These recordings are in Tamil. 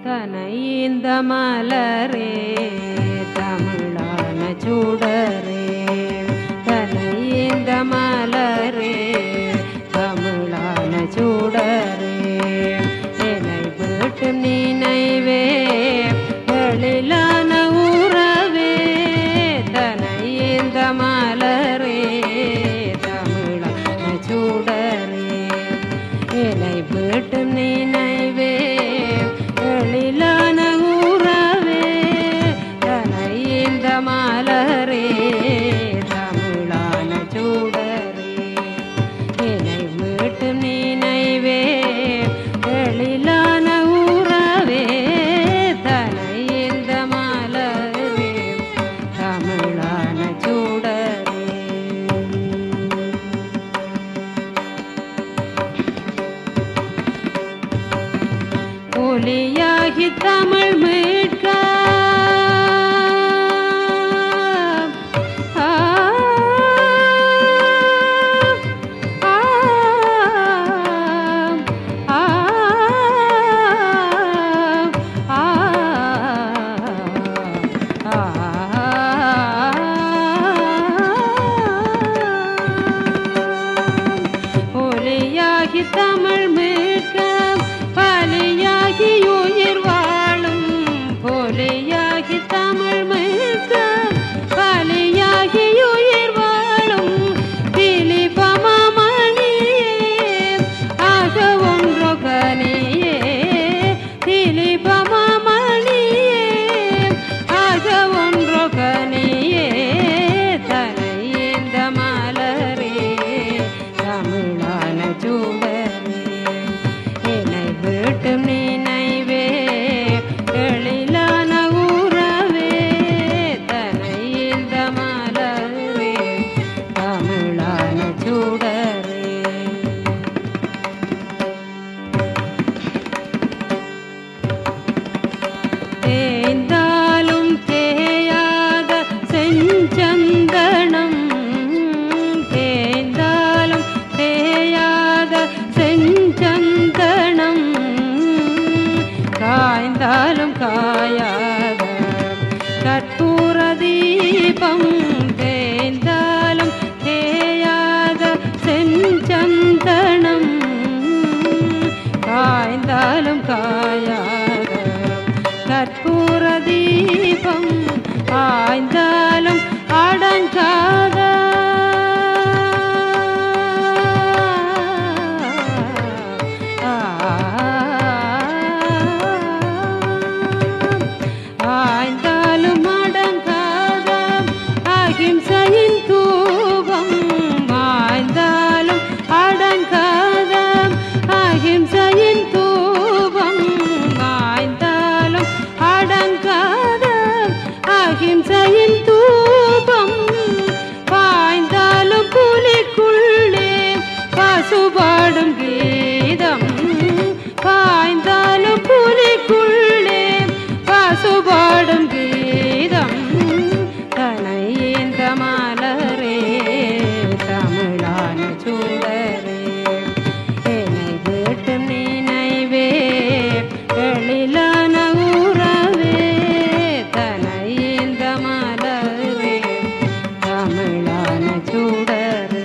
தனைந்த மலரே தமிழான சுடரே தனைந்த மலரே தமிழான சுடரே என்னை விட்டு நினைவே எழிலான உறவே தனைந்த மலரே தமிழான சுடரே என்னை விட்டு நினைவே எழிலான உறவே தனைந்த மலரே தமிழான சுடரே என்னை விட்டு நினைவே எழிலான உறவே தனைந்த மலரே தமிழான சுடரே ஒலியாகி தமிழ் மீட்க ஒலியாகி தமிழ் மீட்க பலியாகி உயிர் வாழும் போலியாகி தமிழ் மீட்க பலியாகி உயிர் வாழும் திலீபமாமணியே ஆக ஒன்றொகனியே திலீபமாமணியே ஆக ஒன்றொகனியே தனைந்த மலரே தமிழான சுடரே என்னை விட்டு நினைவே எழிலான உறவே தனைந்த மலரே தமிழான சுடரே தேய்ந்தாலும் தேயாத செஞ்சந்தனம் தேய்ந்தாலும் தேயாத செஞ்சந்தனம் காய்ந்தாலும் காயாத கற்பூர தீபம் தேய்ந்தாலும் தேயாத செஞ்சந்தனம் காய்ந்தாலும் காயாத கற்பூர தீபம் ஆய்ந்தாலும் அடங்காத ஆய்ந்தாலும் அடங்காத அகிம்சையின் தூபம் ஆய்ந்தாலும் அடங்காத அகிம்சையின் தூபம் ஆய்ந்தாலும் அடங்காத அகிம்சையின் தூபம் பாய்ந்தாலும் புலிக்குள்ளே பசுபாடும் கீதம் பாய்ந்தாலும் புலிக்குள்ளே பசுபாடும் கீதம் தனைந்த மலரே தமிழான சுடரே என்னை விட்டு நினைவே எழிலான உறவே தனைந்த மலரே தமிழான சுடரே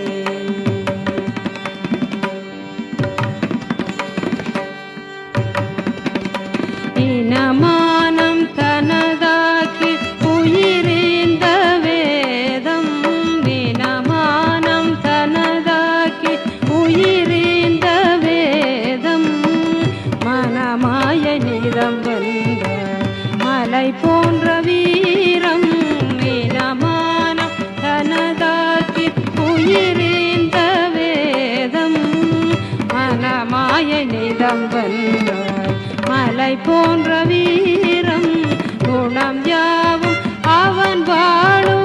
இனமானம் தனதாக்கி உயிரிந்த வேதம் இனமானம் தனதாக்கி உயிரிந்த வேதம் மனமாய நிதம் வந்த மலை போன்ற வீரம் இனமானம் தனதாக்கி உயிரிந்த வேதம் மனமாய நிதம் வந்த மலை போன்ற வீரம் குணம் யாவும் அவன் வாழும்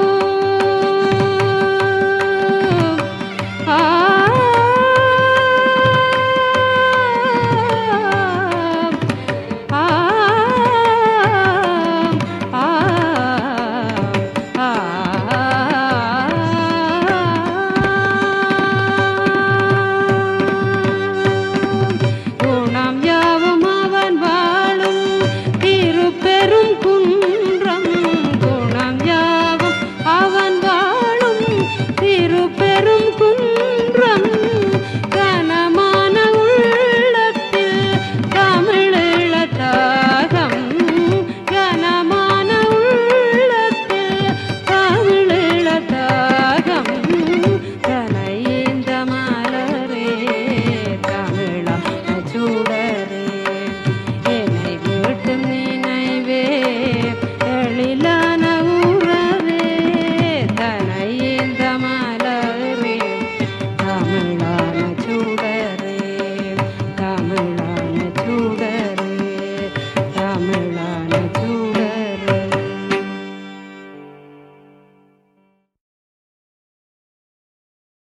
பெரு